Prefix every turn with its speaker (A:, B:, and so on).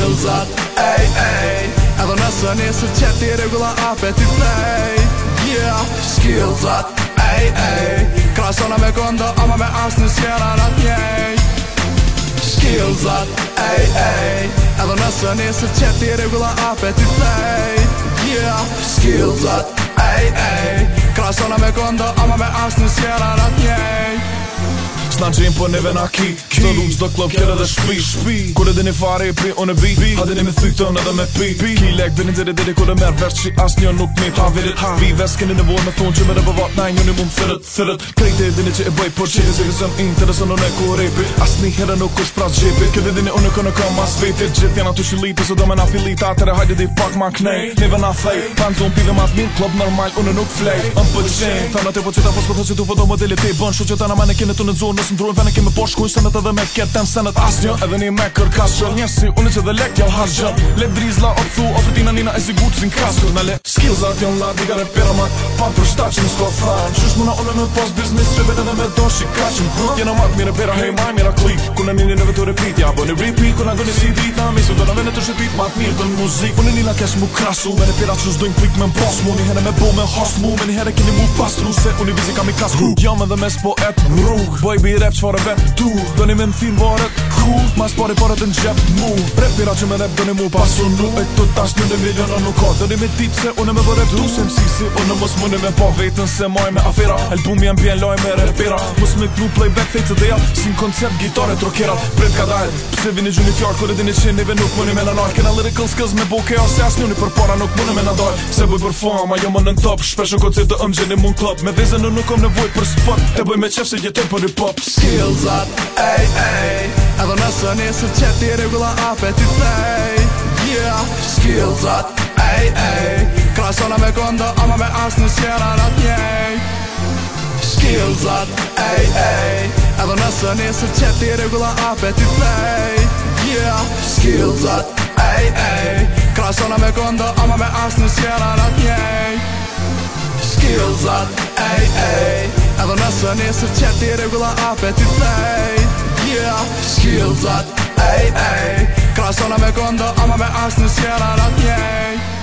A: skillsat, ej edhe nëse nesër qeti regula apet i play. Yeah, skillsat, ej krasona me kondo ama me asnjë s'jera atjej. Skillsat, ej edhe nëse nesër qeti regula apet i play. Yeah, skillsat, ej krasona me kondo ama me asnjë s'jera atjej.
B: S'na gjim po neve na ki Qdo rrug, qdo klub, kjera dhe shpi Kur edhe një fare i pri unë e vi Hadini me thykton edhe me pi Ki lek binin diri kur e merë Verç që as një nuk mi havirit Vi ves keni nevoj me thonë që me rëbëvat Na një mund thyrët Krejt e dini që e bëj por që se gësëm interesën unë e ku repi As një herë nuk është pras gjepi Këtë dini unë kënë kam mas vetit Gjith janë aty shilipi së do me na filit Atere hajde di pak ma knej Neve na thej Panzon pive ma t'min Klub normal unë nuk flej pëlqen Thana te po qita po s'po thë që tu foto modelit Te bën shu që ta na mane kene të në zonë Nësë ndrujnë vene keme posh kuj senet edhe me keten senet Asnjë edhe një me kërkashën Njësi unë që dhe lek jau hargjën Le drizla o thu o fetina nina e zigut sin kaskër Na le skillsat jon la diga repera mat Pa për shtaqin s'ko than Qysh muna ole me pas biznis Rebet edhe me do shikaqin Jena mat mire pera hej maj mira klik Kuna nini neve të repeat Ja bëni repeat Kuna gëni si dit Na misu do na vene të shepit Mat mirë të muzik Unë nina kesh mu krasu Vene pera që s'dojnë klik me m'pas mu Një here me bo me host mu Me një here kini mu pastru Se unë i vizi kam i kasku Jam edhe mes po et rrug Boj bi rap qfare vet tu Doni me m'thin varet ku Mas pari paret në gjep mu Rap pira që me rap doni mu pasu nu E këtu tash në miliona nuk ka Doni me dit se unë me vë rap tu Se m'sisi unë mos mëni me pa vetën Se maj me afera Albumi jam bjen loj me repera Mos me klu playback fejtë dhe ja Sin koncept gitare trokerat Bret ka dajt Pse vini gjuni fjarë Kure dini që neve nuk mëni me nanaj Kena lyrical skills me boke Se as njuni për para nuk mëni me nadaj Se boj për fama jo më nën top Shpesh në koncert të ëmgjeni mun klub Me dhezën nuk kom nevoj për spot E boj me qef se jetoj për hip hop
A: Skillsat, ej edhe nëse nesër qeti regula apet i play. Yeah, skillsat, ej krasona me kondo ama me asnjë s'jera atjej. Skillsat, ej edhe nëse nesër qeti regula apet i play. Yeah, skillsat, ej krasona me kondo ama me asnjë s'jera atjej. Skillsat, ej edhe nëse nesër qeti regula apet i play. Yeah, skillsat, ej krasona me kondo ama me asnjë s'jera atjej.